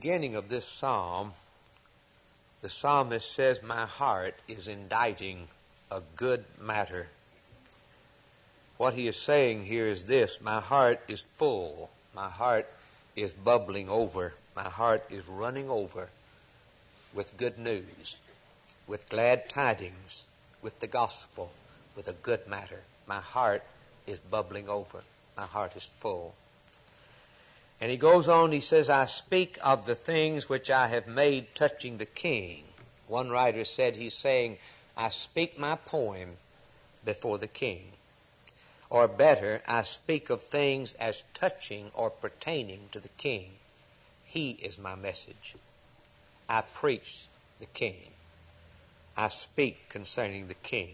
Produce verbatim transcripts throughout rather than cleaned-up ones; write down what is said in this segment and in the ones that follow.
beginning of this psalm, the psalmist says, my heart is inditing a good matter. What he is saying here is this: my heart is full. My heart is bubbling over. My heart is running over with good news, with glad tidings, with the gospel, with a good matter. My heart is bubbling over. My heart is full. And he goes on, he says, I speak of the things which I have made touching the king. One writer said he's saying, I speak my poem before the king. Or better, I speak of things as touching or pertaining to the king. He is my message. I preach the king. I speak concerning the king.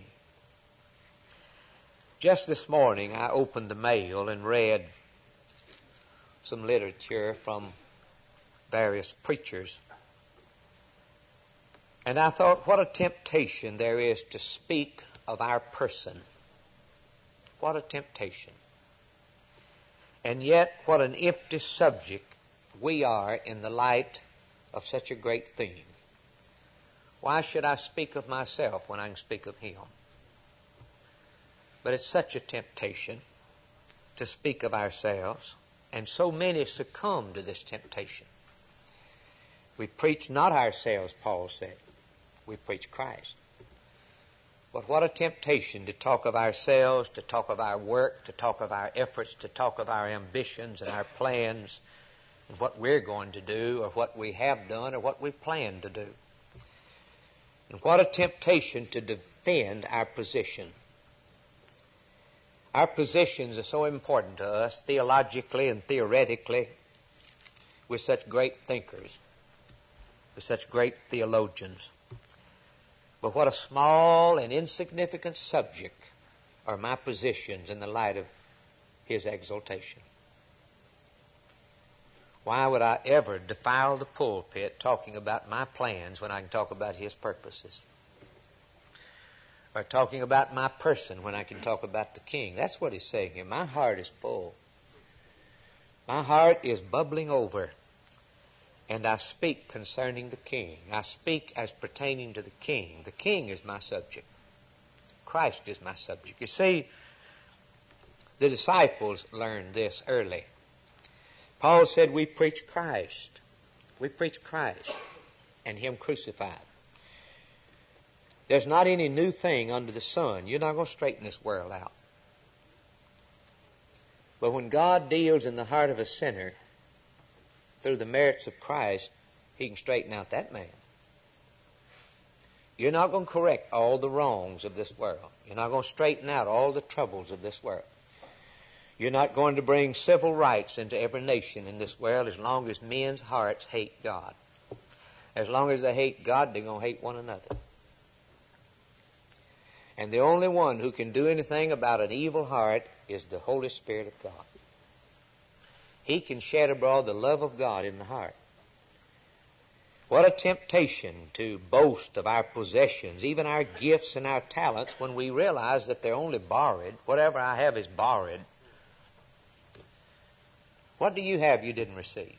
Just this morning, I opened the mail and read some literature from various preachers. And I thought, what a temptation there is to speak of our person. What a temptation. And yet, what an empty subject we are in the light of such a great theme. Why should I speak of myself when I can speak of Him? But it's such a temptation to speak of ourselves, and so many succumb to this temptation. We preach not ourselves, Paul said. We preach Christ. But what a temptation to talk of ourselves, to talk of our work, to talk of our efforts, to talk of our ambitions and our plans, and what we're going to do, or what we have done, or what we plan to do. And what a temptation to defend our position. Our positions are so important to us, theologically and theoretically. We're such great thinkers. We're such great theologians. But what a small and insignificant subject are my positions in the light of His exaltation. Why would I ever defile the pulpit talking about my plans when I can talk about His purposes? Or talking about my person when I can talk about the King? That's what he's saying here. My heart is full. My heart is bubbling over. And I speak concerning the King. I speak as pertaining to the King. The King is my subject. Christ is my subject. You see, the disciples learned this early. Paul said we preach Christ. We preach Christ and Him crucified. There's not any new thing under the sun. You're not going to straighten this world out. But when God deals in the heart of a sinner through the merits of Christ, He can straighten out that man. You're not going to correct all the wrongs of this world. You're not going to straighten out all the troubles of this world. You're not going to bring civil rights into every nation in this world as long as men's hearts hate God. As long as they hate God, they're going to hate one another. And the only one who can do anything about an evil heart is the Holy Spirit of God. He can shed abroad the love of God in the heart. What a temptation to boast of our possessions, even our gifts and our talents, when we realize that they're only borrowed. Whatever I have is borrowed. What do you have you didn't receive?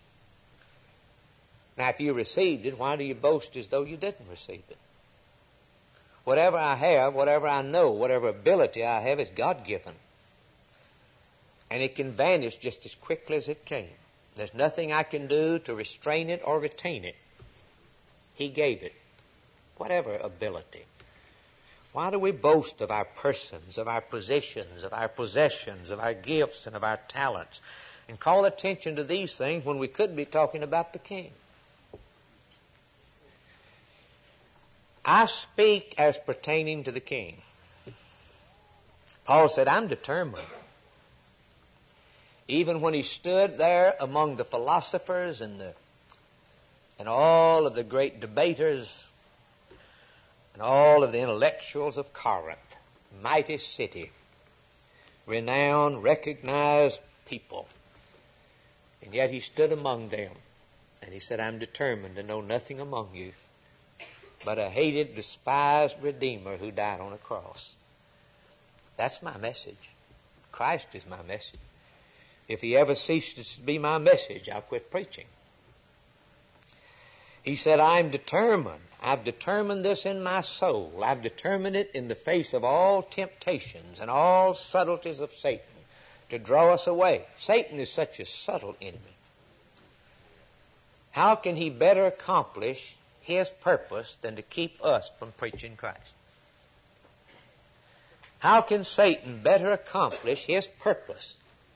Now, if you received it, why do you boast as though you didn't receive it? Whatever I have, whatever I know, whatever ability I have is God-given. And it can vanish just as quickly as it came. There's nothing I can do to restrain it or retain it. He gave it. Whatever ability. Why do we boast of our persons, of our positions, of our possessions, of our gifts, and of our talents, and call attention to these things when we could be talking about the King? I speak as pertaining to the King. Paul said, I'm determined. Even when he stood there among the philosophers and the and all of the great debaters and all of the intellectuals of Corinth, mighty city, renowned, recognized people. And yet he stood among them and he said, I'm determined to know nothing among you but a hated, despised Redeemer who died on a cross. That's my message. Christ is my message. If He ever ceases to be my message, I'll quit preaching. He said, I'm determined. I've determined this in my soul. I've determined it in the face of all temptations and all subtleties of Satan to draw us away. Satan is such a subtle enemy. How can he better accomplish his purpose than to keep us from preaching Christ? How can Satan better accomplish his purpose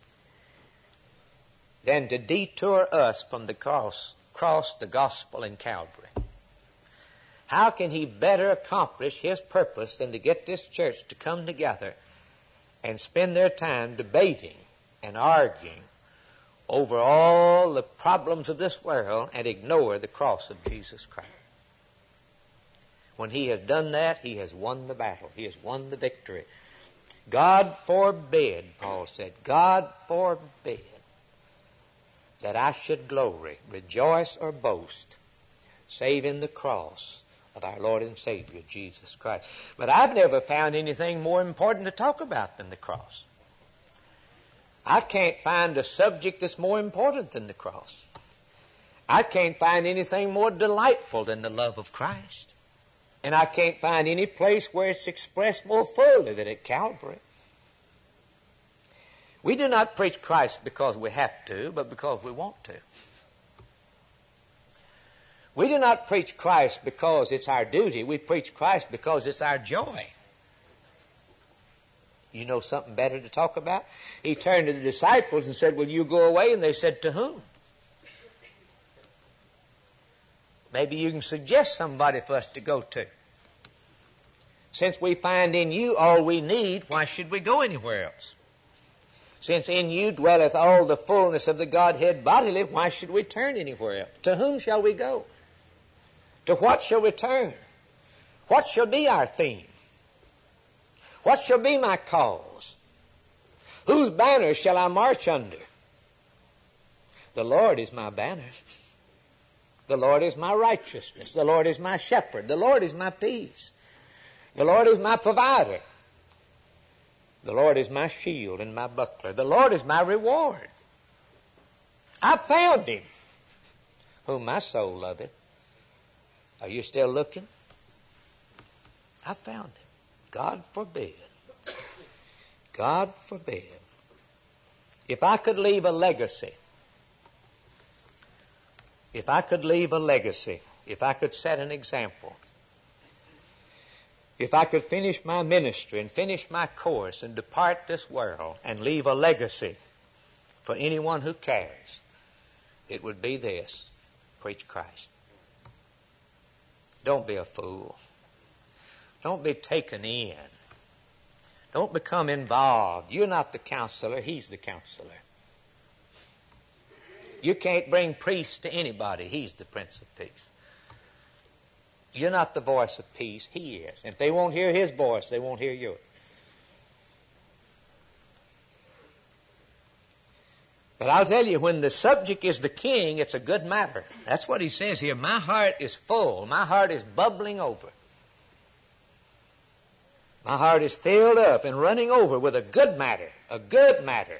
than to detour us from the cross, cross the gospel in Calvary? How can he better accomplish his purpose than to get this church to come together and spend their time debating and arguing over all the problems of this world and ignore the cross of Jesus Christ? When he has done that, he has won the battle. He has won the victory. God forbid, Paul said, God forbid that I should glory, rejoice, or boast, save in the cross of our Lord and Savior, Jesus Christ. But I've never found anything more important to talk about than the cross. I can't find a subject that's more important than the cross. I can't find anything more delightful than the love of Christ. And I can't find any place where it's expressed more fully than at Calvary. We do not preach Christ because we have to, but because we want to. We do not preach Christ because it's our duty. We preach Christ because it's our joy. You know something better to talk about? He turned to the disciples and said, will you go away? And they said, to whom? Maybe you can suggest somebody for us to go to. Since we find in you all we need, why should we go anywhere else? Since in you dwelleth all the fullness of the Godhead bodily, why should we turn anywhere else? To whom shall we go? To what shall we turn? What shall be our theme? What shall be my cause? Whose banner shall I march under? The Lord is my banner. The Lord is my righteousness. The Lord is my shepherd. The Lord is my peace. The Lord is my provider. The Lord is my shield and my buckler. The Lord is my reward. I found him, whom my soul loveth. Are you still looking? I found him. God forbid. God forbid. If I could leave a legacy, if I could leave a legacy, if I could set an example, if I could finish my ministry and finish my course and depart this world and leave a legacy for anyone who cares, it would be this: preach Christ. Don't be a fool. Don't be taken in. Don't become involved. You're not the counselor. He's the counselor. You can't bring peace to anybody. He's the Prince of Peace. You're not the voice of peace. He is. And if they won't hear his voice, they won't hear yours. But I'll tell you, when the subject is the king, it's a good matter. That's what he says here. My heart is full. My heart is bubbling over. My heart is filled up and running over with a good matter. A good matter.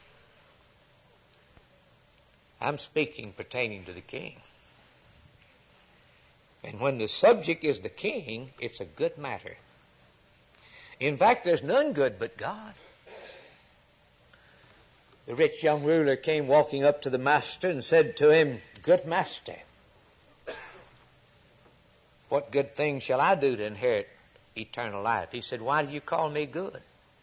I'm speaking pertaining to the king. And when the subject is the king, it's a good matter. In fact, there's none good but God. The rich young ruler came walking up to the master and said to him, "Good master, what good thing shall I do to inherit eternal life?" He said, "Why do you call me good?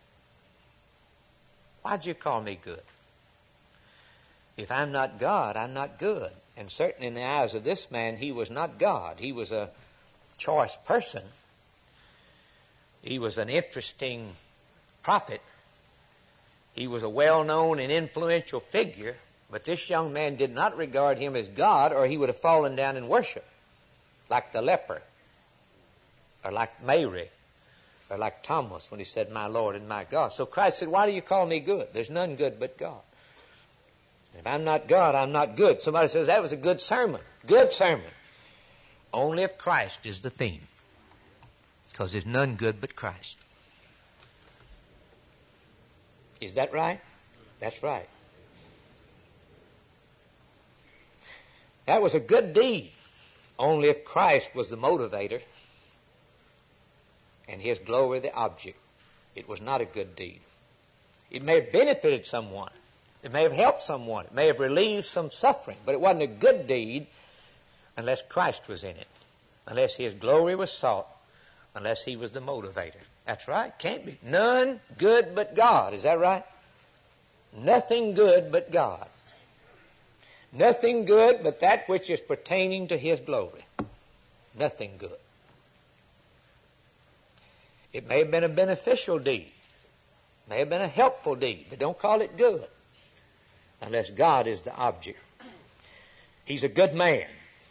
Why do you call me good? If I'm not God, I'm not good." And certainly in the eyes of this man, he was not God. He was a choice person. He was an interesting prophet. He was a well-known and influential figure, but this young man did not regard him as God, or he would have fallen down in worship, like the leper, or like Mary, or like Thomas when he said, "My Lord and my God." So Christ said, "Why do you call me good? There's none good but God. If I'm not God, I'm not good." Somebody says, "That was a good sermon." Good sermon. Only if Christ is the theme. Because there's none good but Christ. Is that right? That's right. That was a good deed. Only if Christ was the motivator and His glory the object, it was not a good deed. It may have benefited someone. It may have helped someone. It may have relieved some suffering, but it wasn't a good deed unless Christ was in it, unless His glory was sought, unless He was the motivator. That's right. Can't be. None good but God. Is that right? Nothing good but God. Nothing good but that which is pertaining to His glory. Nothing good. It may have been a beneficial deed. It may have been a helpful deed, but don't call it good unless God is the object. He's a good man.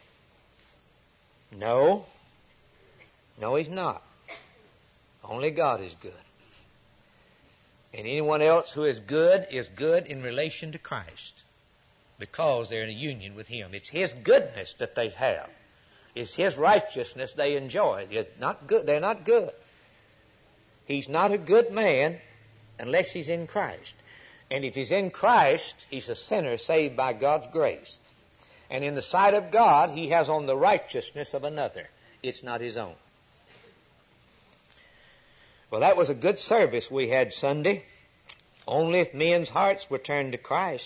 No. No, He's not. Only God is good. And anyone else who is good is good in relation to Christ because they're in a union with Him. It's His goodness that they have. It's His righteousness they enjoy. They're not good. They're not good. He's not a good man unless he's in Christ. And if he's in Christ, he's a sinner saved by God's grace. And in the sight of God, he has on the righteousness of another. It's not his own. Well, that was a good service we had Sunday. Only if men's hearts were turned to Christ.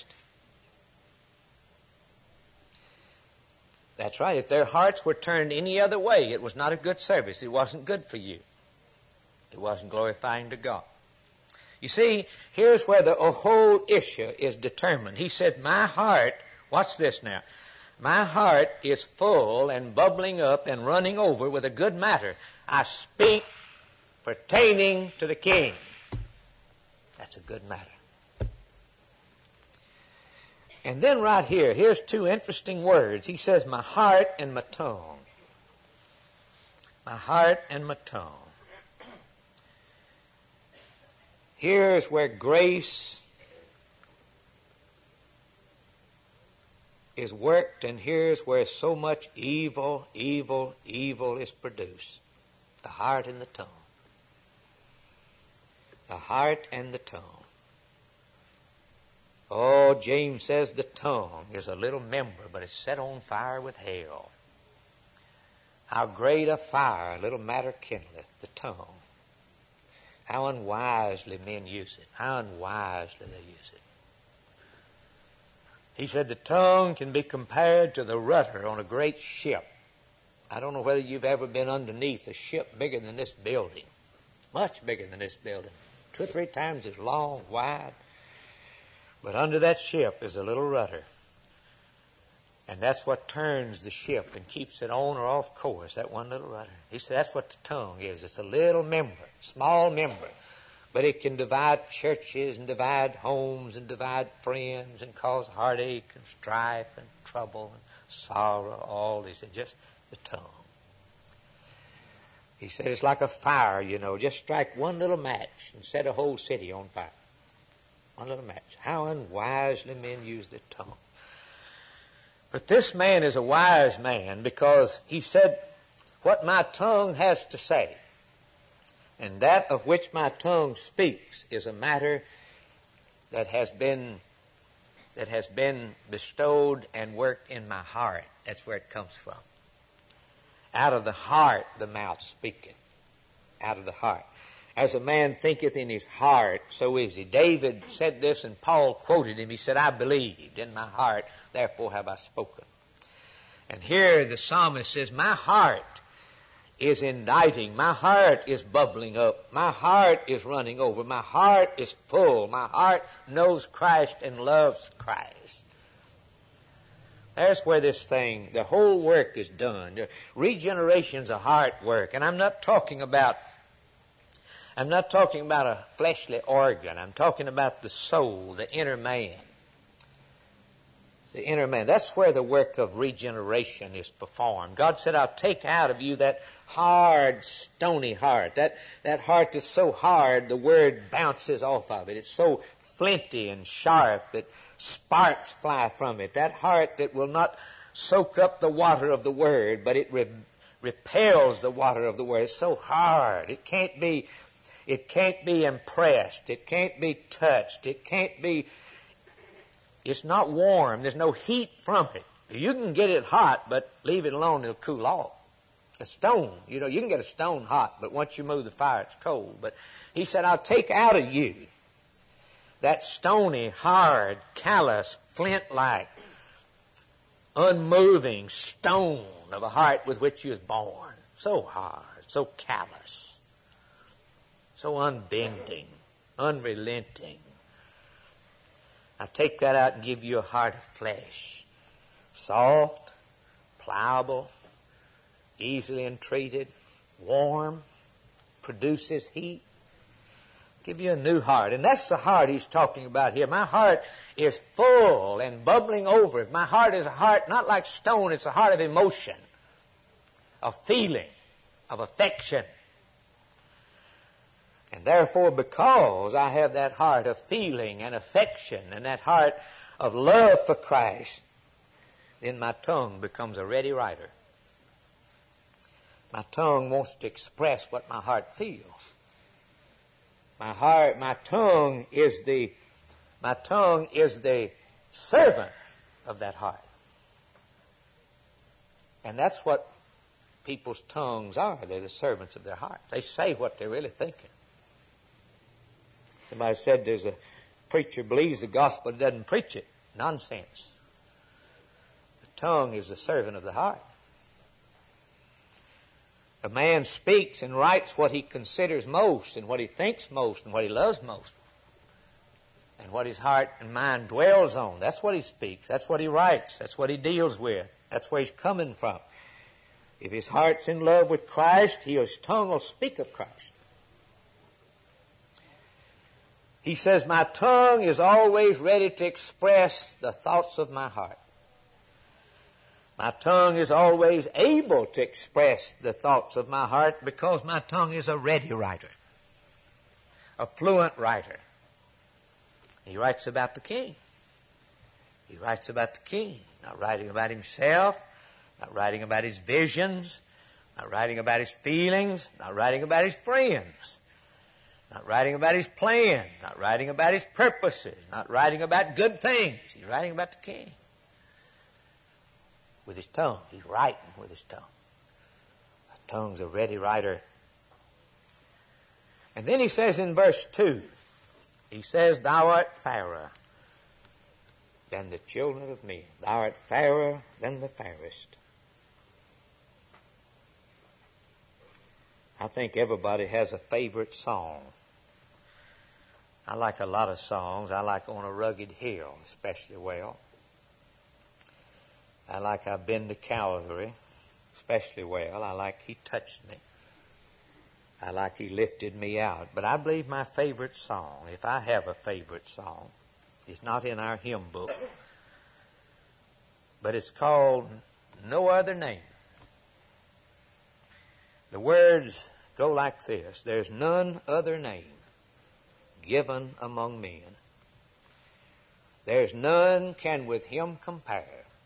That's right. If their hearts were turned any other way, it was not a good service. It wasn't good for you. It wasn't glorifying to God. You see, here's where the whole issue is determined. He said, my heart, watch this now, my heart is full and bubbling up and running over with a good matter. I speak pertaining to the King. That's a good matter. And then right here, here's two interesting words. He says, my heart and my tongue. My heart and my tongue. Here's where grace is worked, and here's where so much evil, evil, evil is produced. The heart and the tongue. The heart and the tongue. Oh, James says the tongue is a little member, but it's set on fire with hell. How great a fire a little matter kindleth, the tongue. How unwisely men use it. How unwisely they use it. He said the tongue can be compared to the rudder on a great ship. I don't know whether you've ever been underneath a ship bigger than this building. Much bigger than this building. Two or three times as long, wide. But under that ship is a little rudder. And that's what turns the ship and keeps it on or off course, that one little rudder. He said that's what the tongue is. It's a little member, small member. But it can divide churches and divide homes and divide friends and cause heartache and strife and trouble and sorrow, all this. It's just the tongue. He said it's like a fire, you know. Just strike one little match and set a whole city on fire. One little match. How unwisely men use their tongue. But this man is a wise man because he said, what my tongue has to say, and that of which my tongue speaks, is a matter that has been that has been bestowed and worked in my heart. That's where it comes from. Out of the heart the mouth speaketh. Out of the heart. As a man thinketh in his heart, so is he. David said this, and Paul quoted him. He said, I believed in my heart, therefore have I spoken. And here the psalmist says, my heart is indicting. My heart is bubbling up. My heart is running over. My heart is full. My heart knows Christ and loves Christ. There's where this thing, the whole work is done. Regeneration's a heart work. And I'm not talking about I'm not talking about a fleshly organ. I'm talking about the soul, the inner man. The inner man. That's where the work of regeneration is performed. God said, I'll take out of you that hard, stony heart. That, that heart that's so hard the word bounces off of it. It's so flinty and sharp that sparks fly from it. That heart that will not soak up the water of the word, but it re- repels the water of the word. It's so hard. It can't be It can't be impressed. It can't be touched. It can't be, it's not warm. There's no heat from it. You can get it hot, but leave it alone, it'll cool off. A stone, you know, you can get a stone hot, but once you move the fire, it's cold. But he said, I'll take out of you that stony, hard, callous, flint-like, unmoving stone of a heart with which you was born. So hard, so callous, so unbending, unrelenting. I take that out and give you a heart of flesh, soft, pliable, easily entreated, warm, produces heat. Give you a new heart. And that's the heart he's talking about here. My heart is full and bubbling over. My heart is a heart not like stone, it's a heart of emotion, of feeling, of affection. And therefore, because I have that heart of feeling and affection and that heart of love for Christ, then my tongue becomes a ready writer. My tongue wants to express what my heart feels. My heart, my tongue is the, my tongue is the servant of that heart. And that's what people's tongues are. They're the servants of their heart. They say what they're really thinking. Somebody said there's a preacher believes the gospel, doesn't preach it. Nonsense. The tongue is the servant of the heart. A man speaks and writes what he considers most and what he thinks most and what he loves most. And what his heart and mind dwells on. That's what he speaks. That's what he writes. That's what he deals with. That's where he's coming from. If his heart's in love with Christ, his tongue will speak of Christ. He says, my tongue is always ready to express the thoughts of my heart. My tongue is always able to express the thoughts of my heart because my tongue is a ready writer, a fluent writer. He writes about the king. He writes about the king, not writing about himself, not writing about his visions, not writing about his feelings, not writing about his friends, not writing about his plans, not writing about his purposes, not writing about good things. He's writing about the king. With his tongue. He's writing with his tongue. The tongue's a ready writer. And then he says in verse two, he says, thou art fairer than the children of men. Thou art fairer than the fairest. I think everybody has a favorite song. I like a lot of songs. I like On a Rugged Hill especially well. I like I've been to Calvary especially well. I like He touched me. I like He lifted me out. But I believe my favorite song, if I have a favorite song, it's not in our hymn book, but it's called No Other Name. The words go like this. There's none other name given among men. There's none can with Him compare.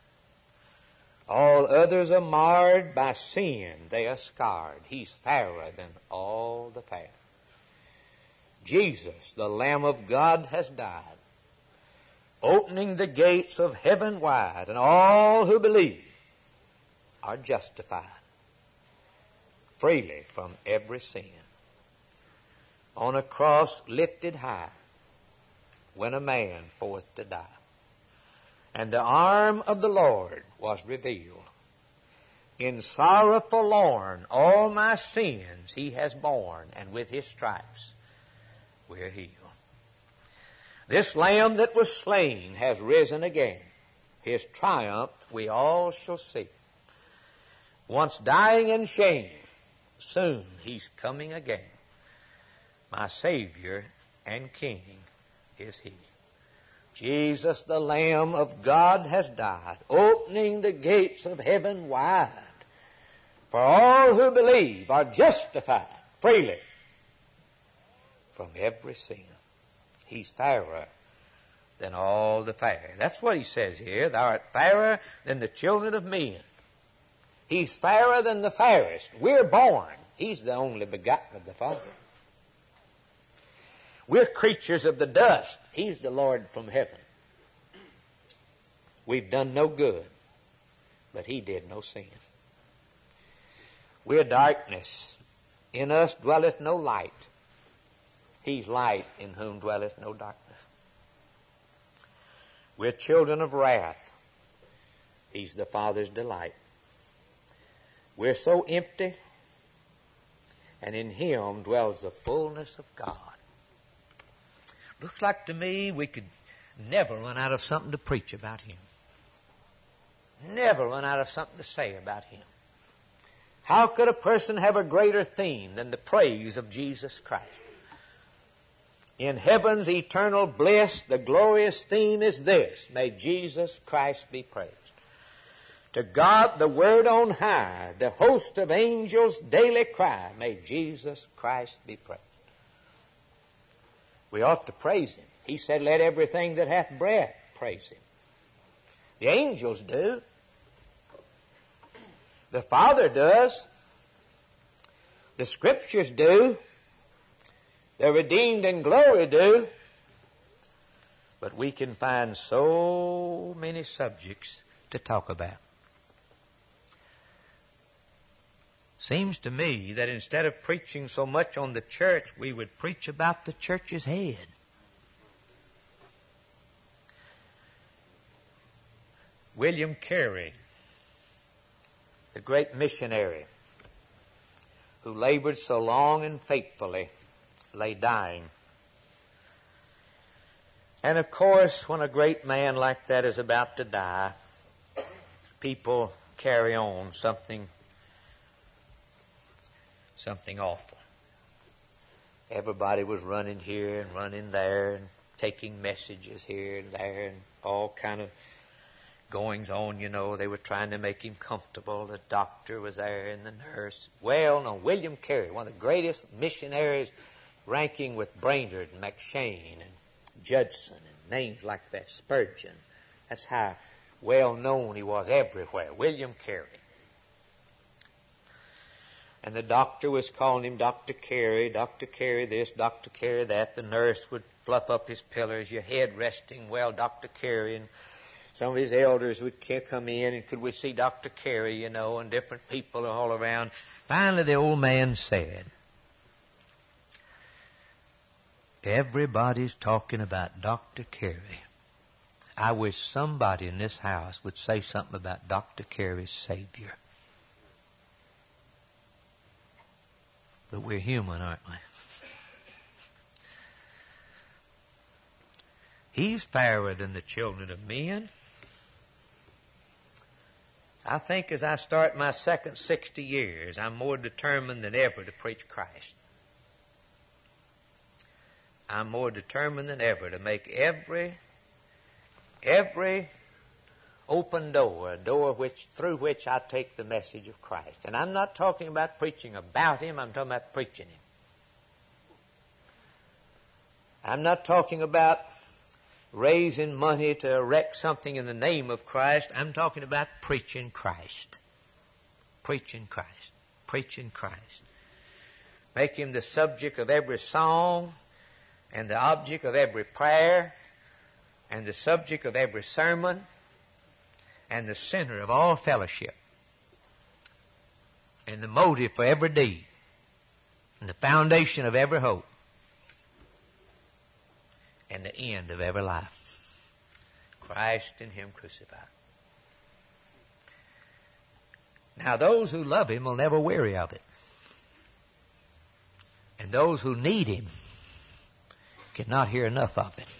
All others are marred by sin, they are scarred. He's fairer than all the fair. Jesus, the Lamb of God, has died, opening the gates of heaven wide, and all who believe are justified freely from every sin. On a cross lifted high, went a man forth to die. And the arm of the Lord was revealed. In sorrow forlorn, all my sins He has borne, and with His stripes we're healed. This Lamb that was slain has risen again. His triumph we all shall see. Once dying in shame, soon He's coming again. My Savior and King is He. Jesus, the Lamb of God, has died, opening the gates of heaven wide. For all who believe are justified freely from every sin. He's fairer than all the fair. That's what he says here. Thou art fairer than the children of men. He's fairer than the fairest. We're born. He's the only begotten of the Father. We're creatures of the dust. He's the Lord from heaven. We've done no good. but he did no sin. We're darkness. In us dwelleth no light. He's light, in whom dwelleth no darkness. We're children of wrath. He's the Father's delight. We're so empty, and in him dwells the fullness of God. Looks like to me we could never run out of something to preach about him. Never run out of something to say about him. How could a person have a greater theme than the praise of Jesus Christ? In heaven's eternal bliss, the glorious theme is this: may Jesus Christ be praised. To God the Word on high, the host of angels daily cry, may Jesus Christ be praised. We ought to praise him. He said, let everything that hath breath praise him. The angels do. The Father does. The Scriptures do. The redeemed in glory do. But we can find so many subjects to talk about. Seems to me that instead of preaching so much on the church, we would preach about the church's head. William Carey, the great missionary who labored so long and faithfully, lay dying. And of course, when a great man like that is about to die, people carry on something, something awful. Everybody was running here and running there and taking messages here and there and all kind of goings on, you know. They were trying to make him comfortable. The doctor was there and the nurse. Well, no, William Carey, one of the greatest missionaries, ranking with Brainerd and McShane and Judson and names like that, Spurgeon. That's how well known he was everywhere, William Carey. And the doctor was calling him Doctor Carey, Doctor Carey this, Doctor Carey that. The nurse would fluff up his pillows, your head resting well, Doctor Carey. And some of his elders would come in, and could we see Doctor Carey, you know, and different people all around. Finally, the old man said, everybody's talking about Doctor Carey. I wish somebody in this house would say something about Doctor Carey's Savior. But we're human, aren't we? He's fairer than the children of men. I think as I start my second sixty years, I'm more determined than ever to preach Christ. I'm more determined than ever to make every, every open door, a door which, through which I take the message of Christ. And I'm not talking about preaching about him, I'm talking about preaching him. I'm not talking about raising money to erect something in the name of Christ. I'm talking about preaching Christ. Preaching Christ. Preaching Christ. Make him the subject of every song and the object of every prayer and the subject of every sermon and the center of all fellowship and the motive for every deed and the foundation of every hope and the end of every life. Christ and him crucified. Now those who love him will never weary of it. And those who need him cannot hear enough of it.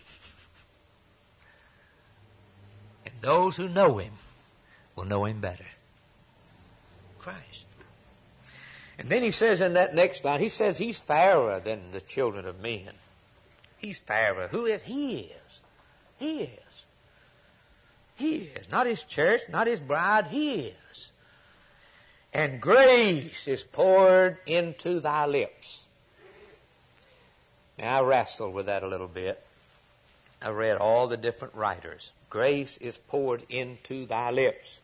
And those who know him will know him better. Christ. And then he says in that next line, he says he's fairer than the children of men. He's fairer. Who is? He is. He is. He is. Not his church, not his bride. He is. And grace is poured into thy lips. Now I wrestled with that a little bit. I read all the different writers. Grace is poured into thy lips.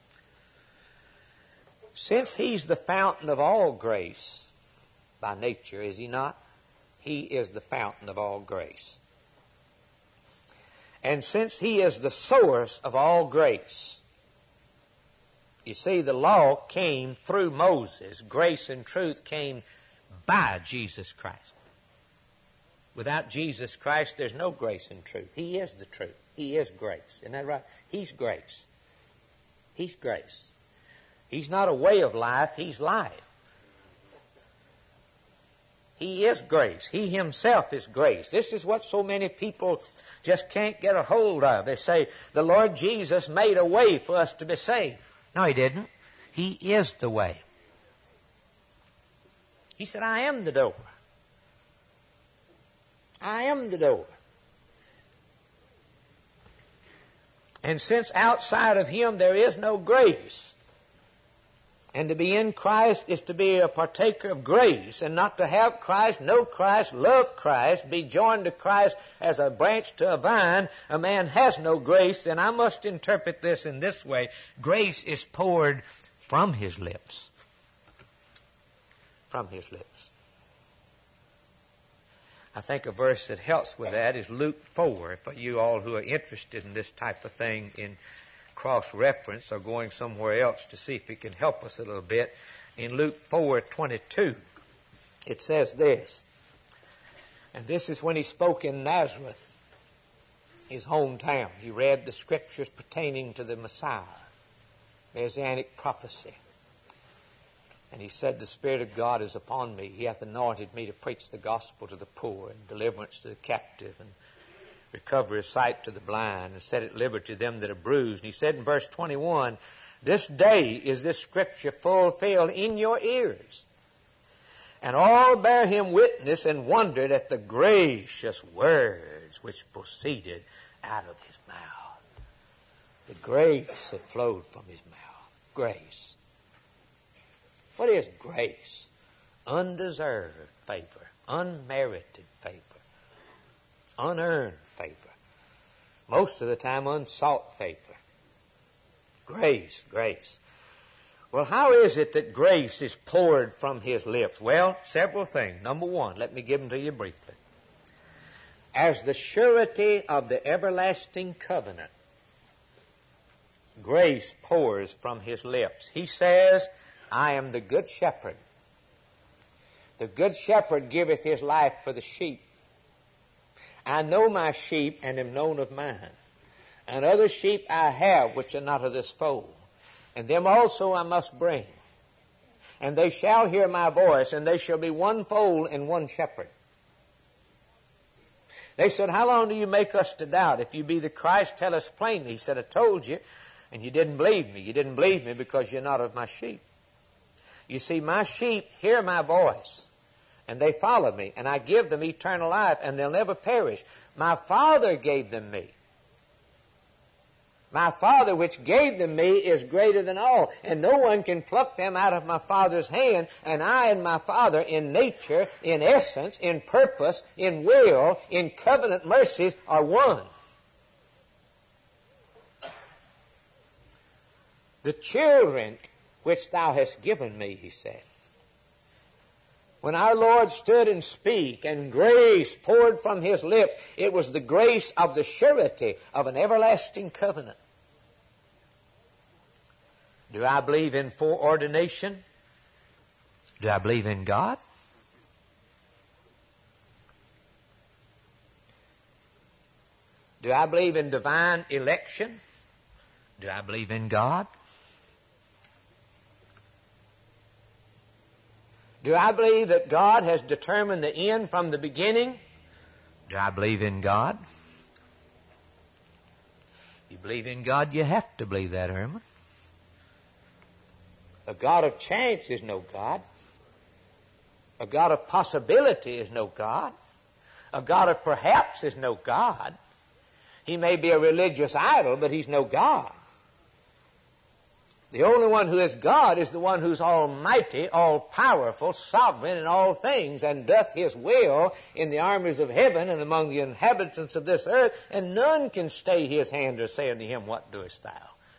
Since he's the fountain of all grace by nature, is he not? He is the fountain of all grace. And since he is the source of all grace, You see, the law came through Moses. Grace and truth came by Jesus Christ. Without Jesus Christ, there's no grace and truth. He is the truth. He is grace. Isn't that right? He's grace. He's grace. He's not a way of life. He's life. He is grace. He himself is grace. This is what so many people just can't get a hold of. They say, the Lord Jesus made a way for us to be saved. No, He didn't. He is the way. He said, I am the door. I am the door. And since outside of Him there is no grace, and to be in Christ is to be a partaker of grace, and not to have Christ, know Christ, love Christ, be joined to Christ as a branch to a vine, a man has no grace, then I must interpret this in this way. Grace is poured from His lips. From His lips. I think a verse that helps with that is Luke four. For you all who are interested in this type of thing in cross-reference or going somewhere else to see if it can help us a little bit, in Luke four twenty-two, it says this, and this is when He spoke in Nazareth, His hometown. He read the scriptures pertaining to the Messiah, Messianic prophecy. And He said, the Spirit of God is upon me. He hath anointed me to preach the gospel to the poor, and deliverance to the captive, and recovery of sight to the blind, and set at liberty them that are bruised. And He said in verse twenty-one, this day is this scripture fulfilled in your ears. And all bare Him witness, and wondered at the gracious words which proceeded out of His mouth. The grace that flowed from His mouth. Grace. What is grace? Undeserved favor, unmerited favor, unearned favor, most of the time unsought favor. Grace, grace. Well, how is it that grace is poured from His lips? Well, several things. Number one, let me give them to you briefly. As the surety of the everlasting covenant, grace pours from His lips. He says, I am the good shepherd. The good shepherd giveth his life for the sheep. I know my sheep and am known of mine. And other sheep I have which are not of this fold. And them also I must bring. And they shall hear my voice, and they shall be one fold and one shepherd. They said, how long do you make us to doubt? If you be the Christ, tell us plainly. He said, I told you, and you didn't believe me. You didn't believe me because you're not of my sheep. You see, my sheep hear my voice, and they follow me, and I give them eternal life, and they'll never perish. My Father gave them me. My Father which gave them me is greater than all, and no one can pluck them out of my Father's hand, and I and my Father in nature, in essence, in purpose, in will, in covenant mercies are one. The children which thou hast given me, He said. When our Lord stood and spake, and grace poured from His lips, it was the grace of the surety of an everlasting covenant. Do I believe in foreordination? Do I believe in God? Do I believe in divine election? Do I believe in God? Do I believe that God has determined the end from the beginning? Do I believe in God? You believe in God, you have to believe that, Herman. A God of chance is no God. A God of possibility is no God. A God of perhaps is no God. He may be a religious idol, but He's no God. The only one who is God is the one who's almighty, all-powerful, sovereign in all things, and doth His will in the armies of heaven and among the inhabitants of this earth, and none can stay His hand or say unto Him, what doest thou?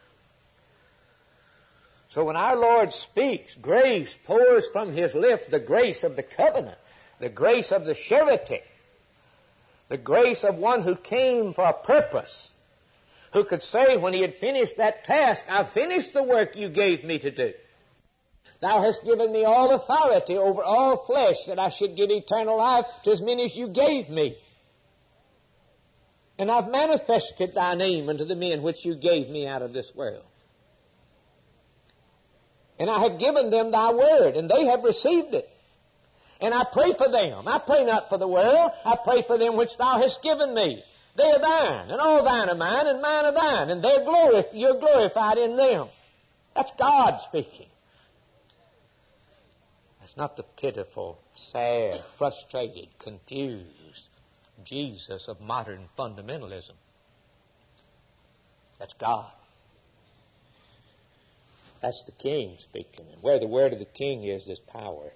So when our Lord speaks, grace pours from His lips, the grace of the covenant, the grace of the surety, the grace of one who came for a purpose, who could say when he had finished that task, I've finished the work you gave me to do. Thou hast given me all authority over all flesh, that I should give eternal life to as many as you gave me. And I've manifested thy name unto the men which you gave me out of this world. And I have given them thy word, and they have received it. And I pray for them. I pray not for the world. I pray for them which thou hast given me. They are thine, and all thine are mine, and mine are thine. And they're glorif- you're glorified in them. That's God speaking. That's not the pitiful, sad, frustrated, confused Jesus of modern fundamentalism. That's God. That's the King speaking. And where the word of the King is, there's power.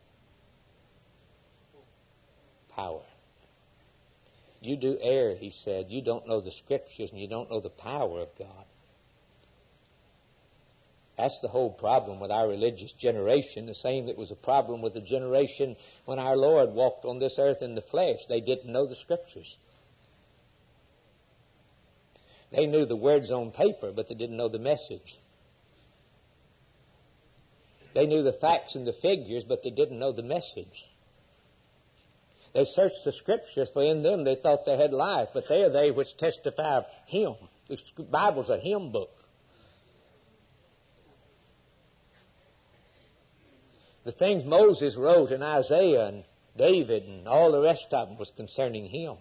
Power. You do err, he said. You don't know the Scriptures and you don't know the power of God. That's the whole problem with our religious generation, the same that was a problem with the generation when our Lord walked on this earth in the flesh. They didn't know the Scriptures. They knew the words on paper, but they didn't know the message. They knew the facts and the figures, but they didn't know the message. They searched the Scriptures, for in them they thought they had life, but they are they which testify of Him. The Bible's a hymn book. The things Moses wrote and Isaiah and David and all the rest of them was concerning Him.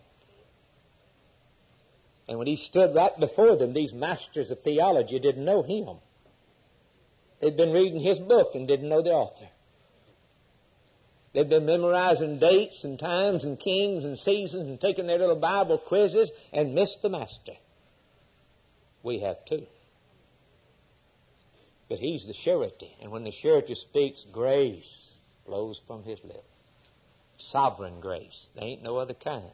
And when He stood right before them, these masters of theology didn't know Him. They'd been reading His book and didn't know the author. They'd been memorizing dates and times and kings and seasons and taking their little Bible quizzes and missed the Master. We have too. But He's the surety. And when the surety speaks, grace flows from His lips. Sovereign grace. There ain't no other kind.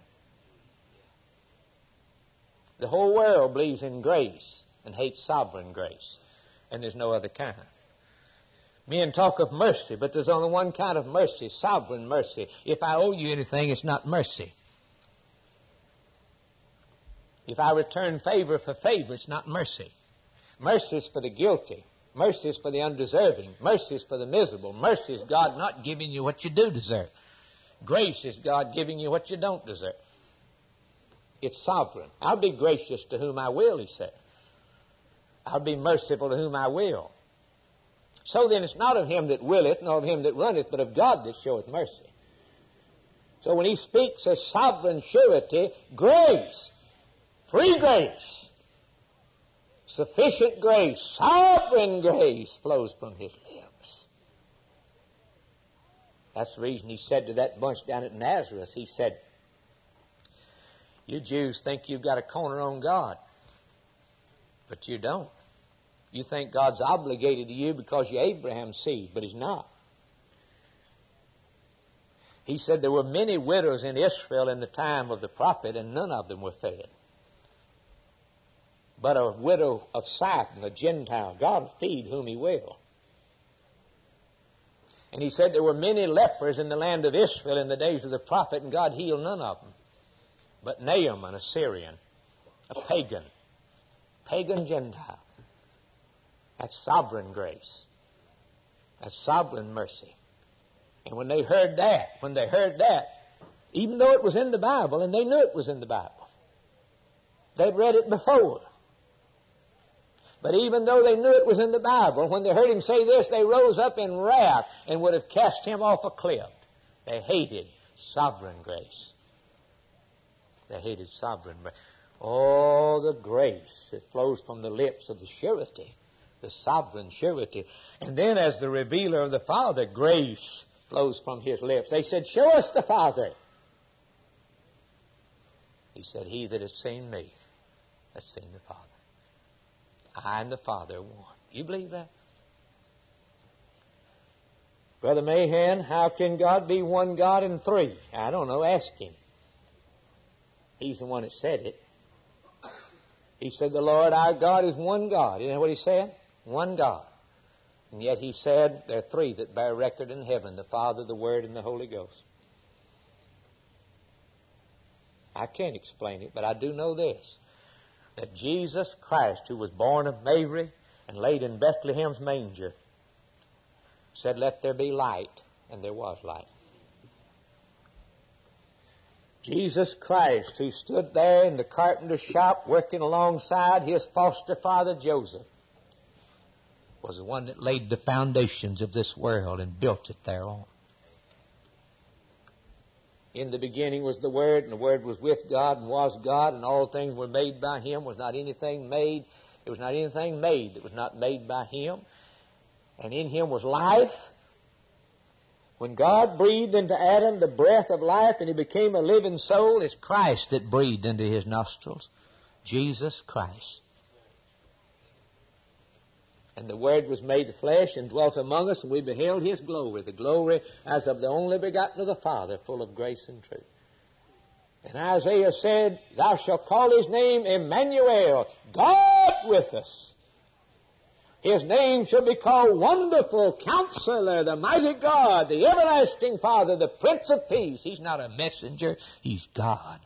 The whole world believes in grace and hates sovereign grace. And there's no other kind. Men talk of mercy, but there's only one kind of mercy, sovereign mercy. If I owe you anything, it's not mercy. If I return favor for favor, it's not mercy. Mercy is for the guilty. Mercy is for the undeserving. Mercy is for the miserable. Mercy is God not giving you what you do deserve. Grace is God giving you what you don't deserve. It's sovereign. I'll be gracious to whom I will, He said. I'll be merciful to whom I will. So then it's not of him that willeth, nor of him that runneth, but of God that showeth mercy. So when He speaks of sovereign surety, grace, free grace, sufficient grace, sovereign grace flows from His lips. That's the reason He said to that bunch down at Nazareth, He said, you Jews think you've got a corner on God, but you don't. You think God's obligated to you because you're Abraham's seed, but He's not. He said there were many widows in Israel in the time of the prophet, and none of them were fed. But a widow of Sidon, a Gentile, God will feed whom He will. And He said there were many lepers in the land of Israel in the days of the prophet, and God healed none of them. But Naaman, a Syrian, a pagan, pagan Gentile. That's sovereign grace. That's sovereign mercy. And when they heard that, when they heard that, even though it was in the Bible, and they knew it was in the Bible, they'd read it before. But even though they knew it was in the Bible, when they heard Him say this, they rose up in wrath and would have cast Him off a cliff. They hated sovereign grace. They hated sovereign grace. Oh, the grace that flows from the lips of the surety. The sovereign surety. And then as the revealer of the Father, grace flows from His lips. They said, show us the Father. He said, he that has seen me has seen the Father. I and the Father are one. You believe that? Brother Mahan, how can God be one God in three? I don't know. Ask Him. He's the one that said it. He said, the Lord our God is one God. You know what He said? One God. And yet He said there are three that bear record in heaven, the Father, the Word, and the Holy Ghost. I can't explain it, but I do know this. that Jesus Christ, who was born of Mary and laid in Bethlehem's manger, said, "Let there be light," and there was light. Jesus Christ, who stood there in the carpenter's shop working alongside his foster father Joseph, was the one that laid the foundations of this world and built it thereon. In the beginning was the Word, and the Word was with God and was God, and all things were made by Him. Was not anything made. There was not anything made that was not made by Him. And in Him was life. When God breathed into Adam the breath of life and he became a living soul, it's Christ that breathed into his nostrils. Jesus Christ. And the Word was made flesh and dwelt among us, and we beheld His glory, the glory as of the only begotten of the Father, full of grace and truth. And Isaiah said, "Thou shalt call His name Emmanuel, God with us. His name shall be called Wonderful, Counselor, the Mighty God, the Everlasting Father, the Prince of Peace." He's not a messenger, He's God.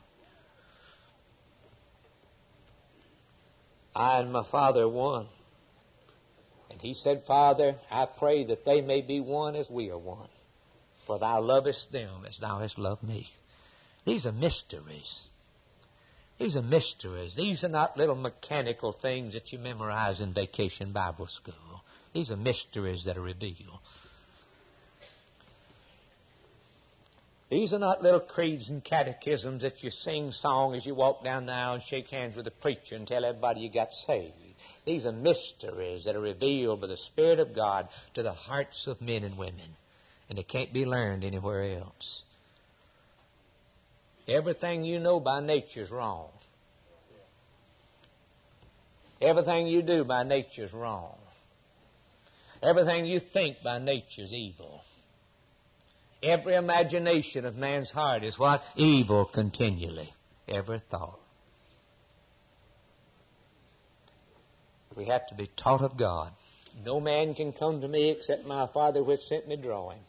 I and my Father are one. And He said, "Father, I pray that they may be one as we are one. For Thou lovest them as Thou hast loved me." These are mysteries. These are mysteries. These are not little mechanical things that you memorize in vacation Bible school. These are mysteries that are revealed. These are not little creeds and catechisms that you sing song as you walk down the aisle and shake hands with the preacher and tell everybody you got saved. These are mysteries that are revealed by the Spirit of God to the hearts of men and women. And they can't be learned anywhere else. Everything you know by nature is wrong. Everything you do by nature is wrong. Everything you think by nature is evil. Every imagination of man's heart is what? Evil continually. Every thought. We have to be taught of God. No man can come to me except my Father which sent me draw him.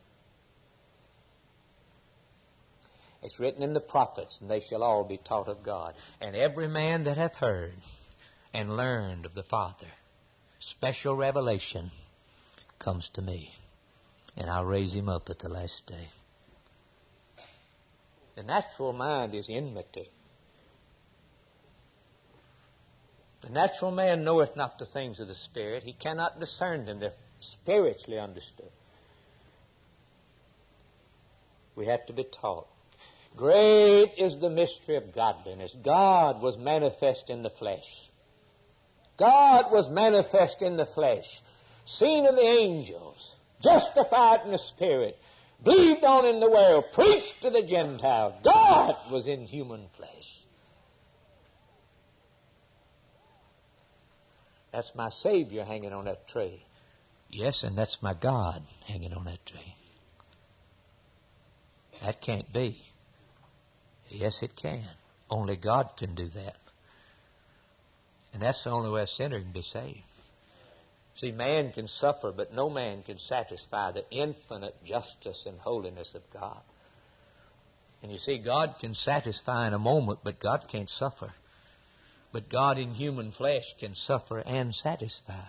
It's written in the prophets, and they shall all be taught of God. And every man that hath heard and learned of the Father, special revelation comes to me, and I'll raise him up at the last day. The natural mind is enmity. The natural man knoweth not the things of the Spirit. He cannot discern them. They're spiritually understood. We have to be taught. Great is the mystery of godliness. God was manifest in the flesh. God was manifest in the flesh. Seen of the angels. Justified in the Spirit. Believed on in the world. Preached to the Gentiles. God was in human flesh. That's my Savior hanging on that tree. Yes, and that's my God hanging on that tree. That can't be. Yes, it can. Only God can do that. And that's the only way a sinner can be saved. See, man can suffer, but no man can satisfy the infinite justice and holiness of God. And you see, God can satisfy in a moment, but God can't suffer. But God in human flesh can suffer and satisfy.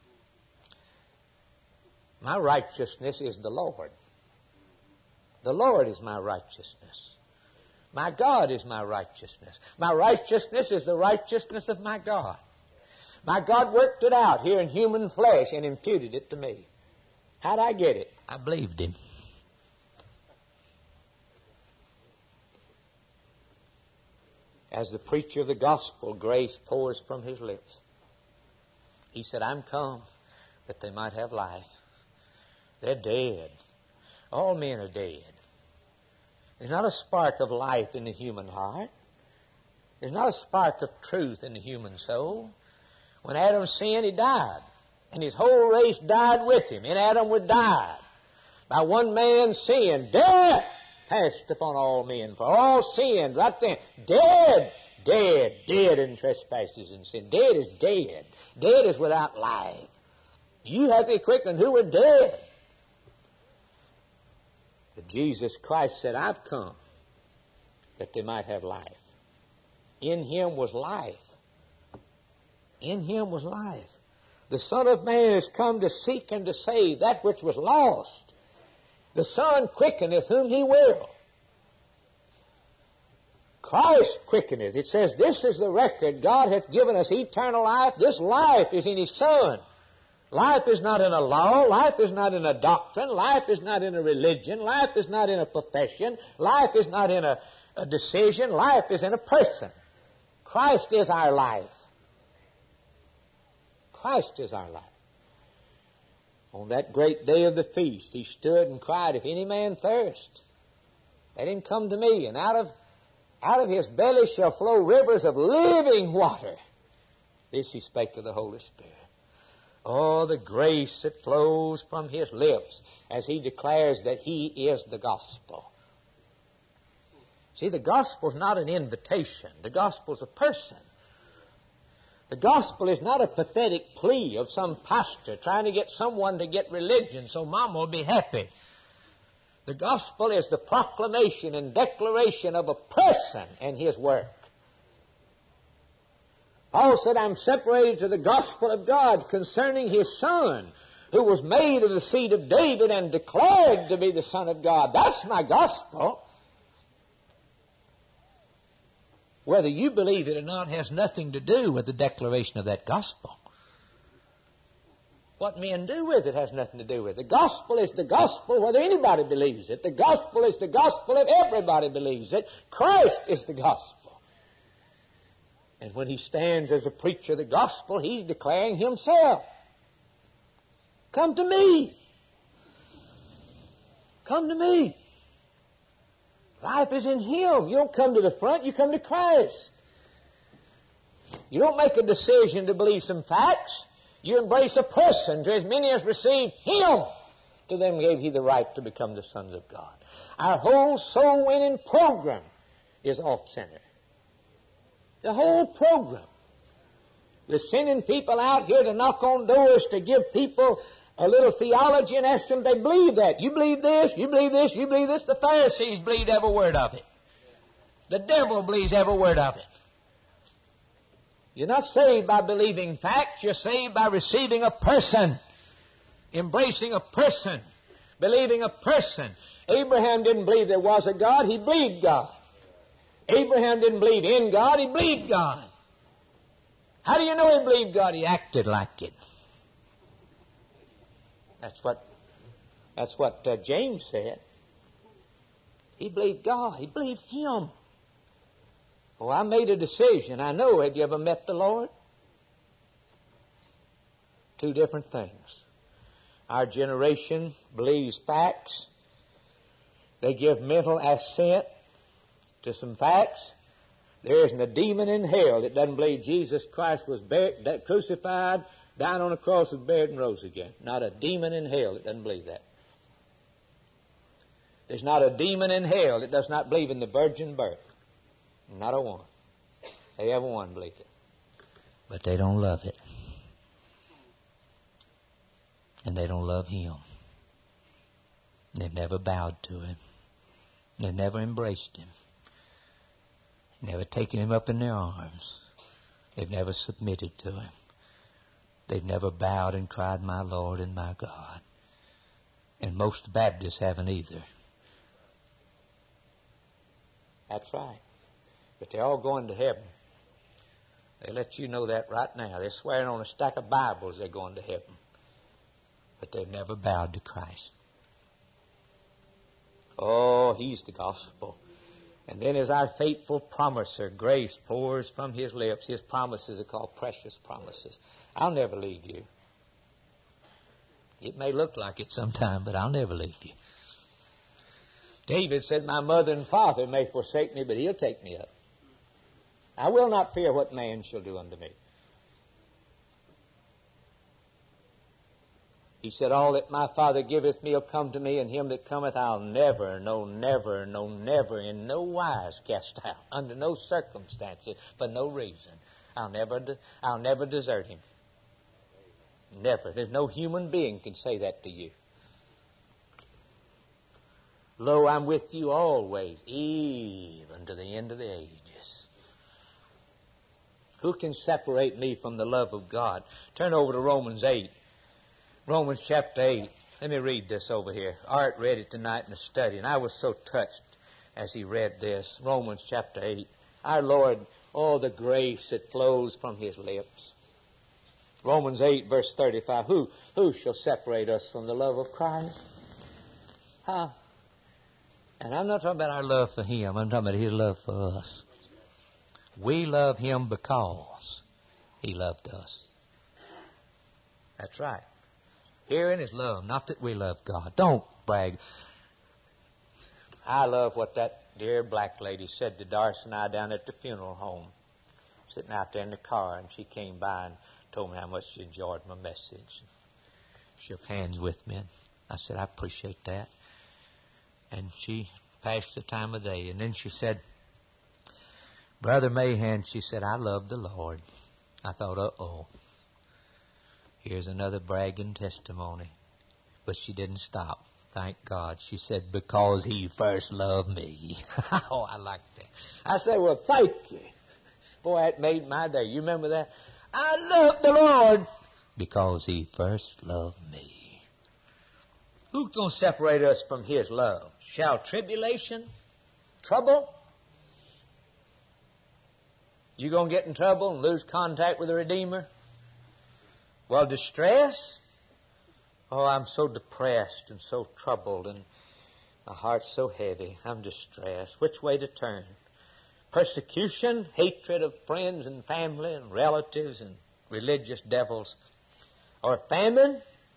My righteousness is the Lord. The Lord is my righteousness. My God is my righteousness. My righteousness is the righteousness of my God. My God worked it out here in human flesh and imputed it to me. How'd I get it? I believed Him. As the preacher of the gospel, grace pours from his lips. He said, "I'm come that they might have life." They're dead. All men are dead. There's not a spark of life in the human heart. There's not a spark of truth in the human soul. When Adam sinned, he died. And his whole race died with him. In Adam we died. By one man's sin, death passed upon all men. For all sinned right there. Dead, dead, dead in trespasses and sin. Dead is dead. Dead is without life. You have to be quickened who were dead. But Jesus Christ said, "I've come that they might have life." In Him was life. In him was life. The Son of Man is come to seek and to save that which was lost. The Son quickeneth whom he will. Christ quickeneth. It says, this is the record. God hath given us eternal life. This life is in his Son. Life is not in a law. Life is not in a doctrine. Life is not in a religion. Life is not in a profession. Life is not in a, a decision. Life is in a person. Christ is our life. Christ is our life. On that great day of the feast, he stood and cried, if any man thirst, let him come to me, and out of, out of his belly shall flow rivers of living water. This he spake of the Holy Spirit. Oh, the grace that flows from his lips as he declares that he is the gospel. See, the gospel's not an invitation. The gospel's a person. The gospel is not a pathetic plea of some pastor trying to get someone to get religion so mama will be happy. The gospel is the proclamation and declaration of a person and his work. Paul said, I'm separated to the gospel of God concerning his Son, who was made of the seed of David and declared to be the Son of God. That's my gospel. Whether you believe it or not has nothing to do with the declaration of that gospel. What men do with it has nothing to do with it. The gospel is the gospel whether anybody believes it. The gospel is the gospel if everybody believes it. Christ is the gospel. And when he stands as a preacher of the gospel, he's declaring himself. Come to me. Come to me. Life is in him. You don't come to the front, you come to Christ. You don't make a decision to believe some facts. You embrace a person. To as many as received him, to them gave he the right to become the sons of God. Our whole soul winning program is off-center. The whole program. We're sending people out here to knock on doors to give people a little theology and ask them if they believe that. You believe this, you believe this, you believe this. The Pharisees believed every word of it. The devil believes every word of it. You're not saved by believing facts. You're saved by receiving a person, embracing a person, believing a person. Abraham didn't believe there was a God. He believed God. Abraham didn't believe in God. He believed God. How do you know he believed God? He acted like it. That's what, that's what uh, James said. He believed God. He believed him. Oh, I made a decision. I know. Have you ever met the Lord? Two different things. Our generation believes facts. They give mental assent to some facts. There isn't a demon in hell that doesn't believe Jesus Christ was buried, crucified, died on a cross, was buried, and rose again. Not a demon in hell that doesn't believe that. There's not a demon in hell that does not believe in the virgin birth. Not a one. They ever one believe it. But they don't love it. And they don't love him. They've never bowed to him. They've never embraced him. Never taken him up in their arms. They've never submitted to him. They've never bowed and cried, my Lord and my God. And most Baptists haven't either. That's right. But they're all going to heaven. They let you know that right now. They're swearing on a stack of Bibles they're going to heaven. But they've never bowed to Christ. Oh, he's the gospel. And then as our faithful promiser, grace pours from his lips. His promises are called precious promises. I'll never leave you. It may look like it sometime, but I'll never leave you. David said, my mother and father may forsake me, but he'll take me up. I will not fear what man shall do unto me. He said, all that my Father giveth me will come to me, and him that cometh I'll never, no, never, no, never, in no wise cast out, under no circumstances, for no reason. I'll never, de- I'll never desert him. Never. There's no human being can say that to you. Lo, I'm with you always, even to the end of the ages. Who can separate me from the love of God? Turn over to Romans eight. Romans chapter eight. Let me read this over here. Art read it tonight in the study, and I was so touched as he read this. Romans chapter eight. Our Lord, oh, the grace that flows from His lips. Romans eight, verse thirty-five. Who, who shall separate us from the love of Christ? Huh? And I'm not talking about our love for Him. I'm talking about His love for us. We love Him because He loved us. That's right. Herein is love, not that we love God. Don't brag. I love what that dear black lady said to Darcy and I down at the funeral home, sitting out there in the car, and she came by and told me how much she enjoyed my message. Shook hands with me, and I said, I appreciate that. And she passed the time of day, and then she said, Brother Mahan, she said, I love the Lord. I thought, uh-oh. Here's another bragging testimony. But she didn't stop. Thank God. She said, because He first loved me. Oh, I like that. I said, well, thank you. Boy, that made my day. You remember that? I love the Lord because He first loved me. Who's going to separate us from His love? Shall tribulation, trouble? You going to get in trouble and lose contact with the Redeemer? Well, distress? Oh, I'm so depressed and so troubled, and my heart's so heavy. I'm distressed. Which way to turn? Persecution, hatred of friends and family and relatives and religious devils, or famine,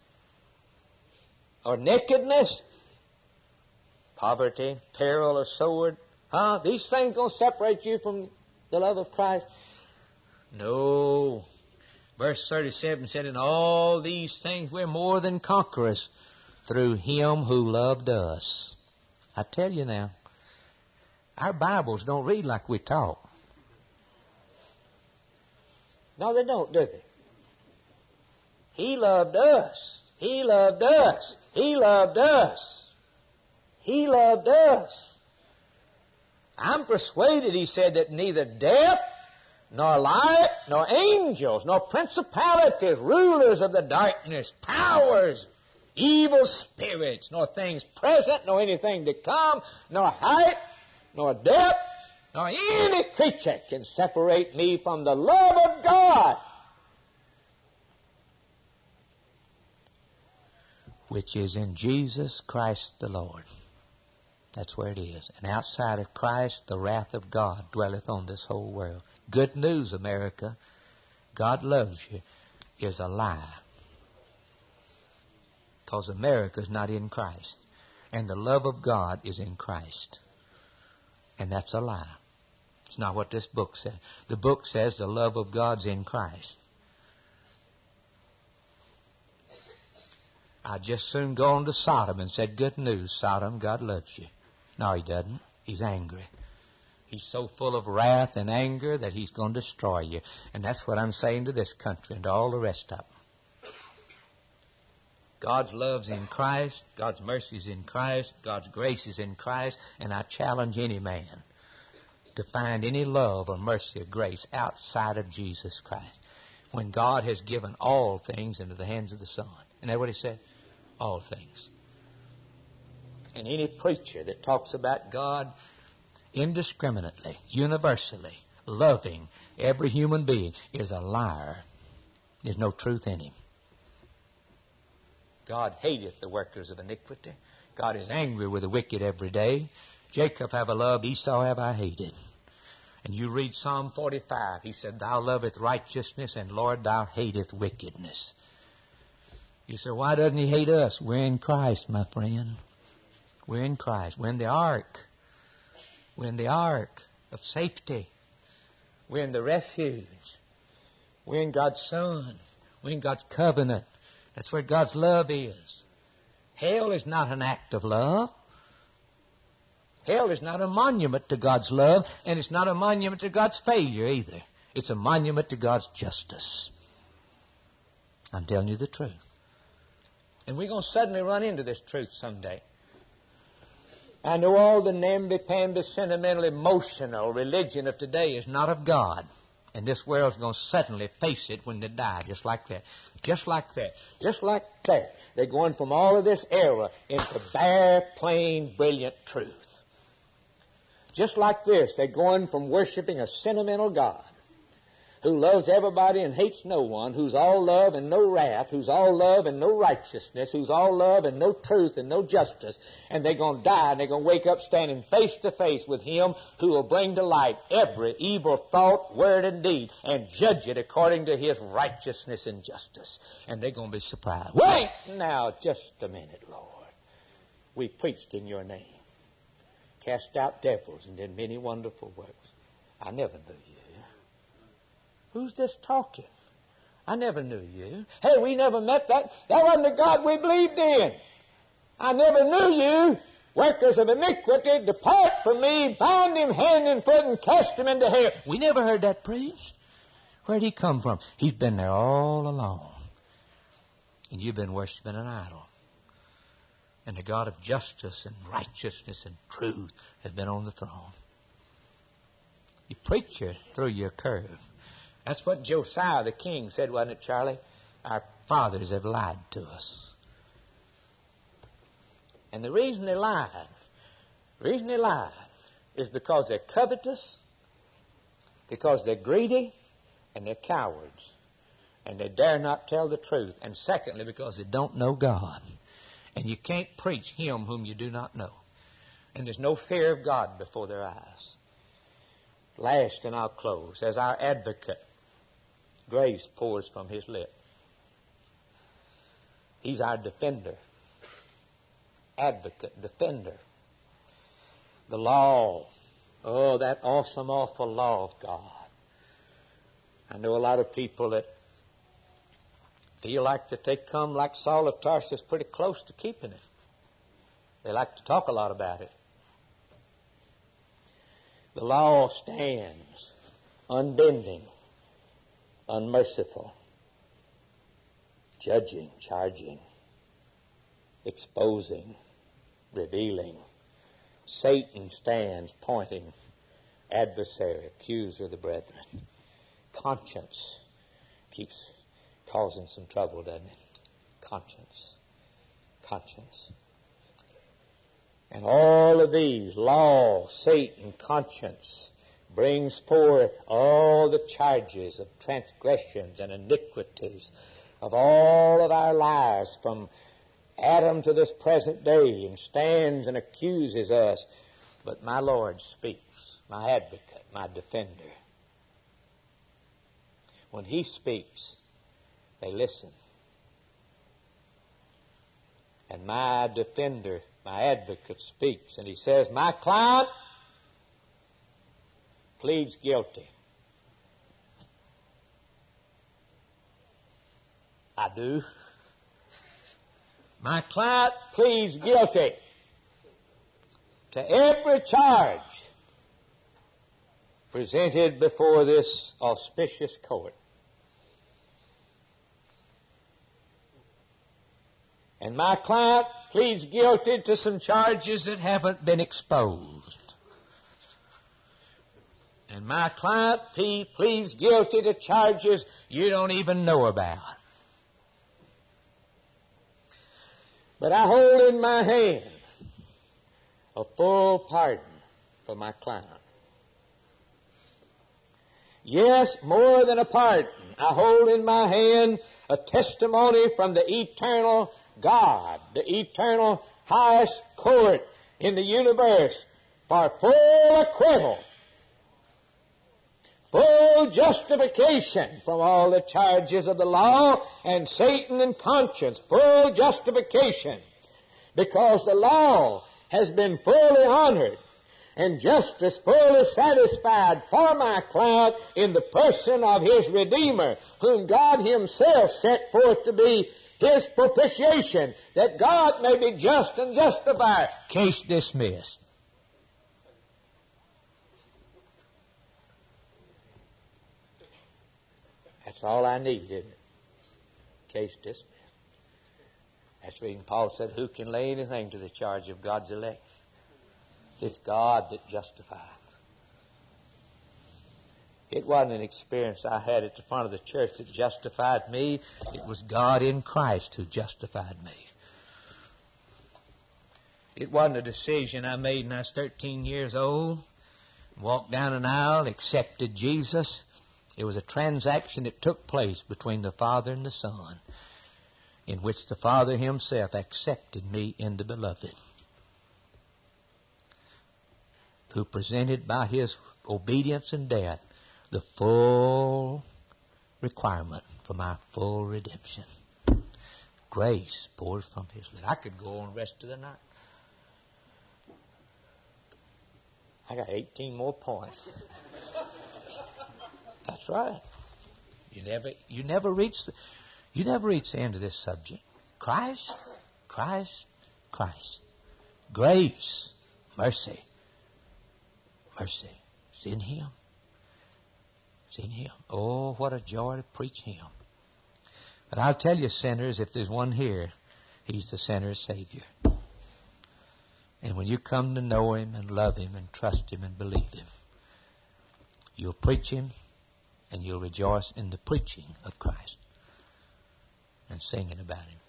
or nakedness, poverty, peril, or sword. Huh? These things going to separate you from the love of Christ? No. Verse thirty-seven said, in all these things we're more than conquerors through Him who loved us. I tell you now, our Bibles don't read like we talk. No, they don't, do they? He loved us. He loved us. He loved us. He loved us. I'm persuaded, he said, that neither death, nor life, nor angels, nor principalities, rulers of the darkness, powers, evil spirits, nor things present, nor anything to come, nor height, nor depth, nor any creature can separate me from the love of God, which is in Jesus Christ the Lord. That's where it is. And outside of Christ, the wrath of God dwelleth on this whole world. Good news, America. God loves you is a lie. Because America's not in Christ. And the love of God is in Christ. And that's a lie. It's not what this book says. The book says the love of God's in Christ. I'd just soon go on to Sodom and said, good news, Sodom, God loves you. No, He doesn't. He's angry. He's so full of wrath and anger that He's going to destroy you. And that's what I'm saying to this country and to all the rest of them. God's love's in Christ. God's mercy's in Christ. God's grace is in Christ. And I challenge any man to find any love or mercy or grace outside of Jesus Christ. When God has given all things into the hands of the Son. Isn't that what He said? All things. And any preacher that talks about God indiscriminately, universally, loving every human being is a liar. There's no truth in him. God hateth the workers of iniquity. God is angry with the wicked every day. Jacob have I loved, Esau have I hated. And you read Psalm forty-five. He said, Thou loveth righteousness, and Lord, Thou hateth wickedness. You say, why doesn't He hate us? We're in Christ, my friend. We're in Christ. We're in the ark. We're in the ark of safety. We're in the refuge. We're in God's Son. We're in God's covenant. That's where God's love is. Hell is not an act of love. Hell is not a monument to God's love, and it's not a monument to God's failure either. It's a monument to God's justice. I'm telling you the truth. And we're going to suddenly run into this truth someday. I know all the namby-pamby, sentimental, emotional religion of today is not of God. And this world's going to suddenly face it when they die, just like that. Just like that. Just like that. They're going from all of this error into bare, plain, brilliant truth. Just like this, they're going from worshiping a sentimental God who loves everybody and hates no one, who's all love and no wrath, who's all love and no righteousness, who's all love and no truth and no justice. And they're going to die and they're going to wake up standing face to face with Him who will bring to light every evil thought, word, and deed and judge it according to His righteousness and justice. And they're going to be surprised. Wait now just a minute, Lord. We preached in your name, cast out devils, and did many wonderful works. I never knew you. Who's this talking? I never knew you. Hey, we never met that. That wasn't the God we believed in. I never knew you. Workers of iniquity, depart from me, bind him hand and foot and cast him into hell. We never heard that preached. Where'd he come from? He's been there all along. And you've been worshiping an idol. And the God of justice and righteousness and truth has been on the throne. You preacher through your curve. That's what Josiah the king said, wasn't it, Charlie? Our fathers have lied to us. And the reason they lied, the reason they lied is because they're covetous, because they're greedy, and they're cowards. And they dare not tell the truth. And secondly, because they don't know God. And you can't preach Him whom you do not know. And there's no fear of God before their eyes. Last, and I'll close, as our advocate, grace pours from His lip. He's our defender. Advocate, defender. The law. Oh, that awesome, awful law of God. I know a lot of people that feel like that they come like Saul of Tarsus pretty close to keeping it. They like to talk a lot about it. The law stands unbending, unmerciful, judging, charging, exposing, revealing. Satan stands pointing, adversary, accuser of the brethren. Conscience keeps causing some trouble, doesn't it? Conscience. Conscience. And all of these, law, Satan, conscience, brings forth all the charges of transgressions and iniquities of all of our lives from Adam to this present day, and stands and accuses us. But my Lord speaks, my advocate, my defender. When He speaks, they listen. And my defender, my advocate speaks, and he says, my client pleads guilty. I do. My client pleads guilty to every charge presented before this auspicious court. And my client pleads guilty to some charges that haven't been exposed. And my client pleads guilty to charges you don't even know about. But I hold in my hand a full pardon for my client. Yes, more than a pardon. I hold in my hand a testimony from the eternal God, the eternal highest court in the universe, for full acquittal, full justification from all the charges of the law and Satan and conscience, full justification, because the law has been fully honored and justice fully satisfied for my client in the person of His Redeemer, whom God Himself set forth to be His propitiation, that God may be just and justified. Case dismissed. That's all I need, isn't it? Case dismissed. That's the reason Paul said, who can lay anything to the charge of God's elect? It's God that justifies. It wasn't an experience I had at the front of the church that justified me. It was God in Christ who justified me. It wasn't a decision I made when I was thirteen years old. Walked down an aisle, accepted Jesus. It was a transaction that took place between the Father and the Son, in which the Father himself accepted me in the Beloved, who presented by his obedience and death the full requirement for my full redemption. Grace pours from his lips. I could go on the rest of the night. I got eighteen more points. That's right. You never, you never reach the, you never reach the end of this subject. Christ, Christ, Christ. Grace, mercy, mercy. It's in him. It's in him. Oh, what a joy to preach him. But I'll tell you, sinners, if there's one here, he's the sinner's Savior. And when you come to know him and love him and trust him and believe him, you'll preach him and you'll rejoice in the preaching of Christ and singing about him.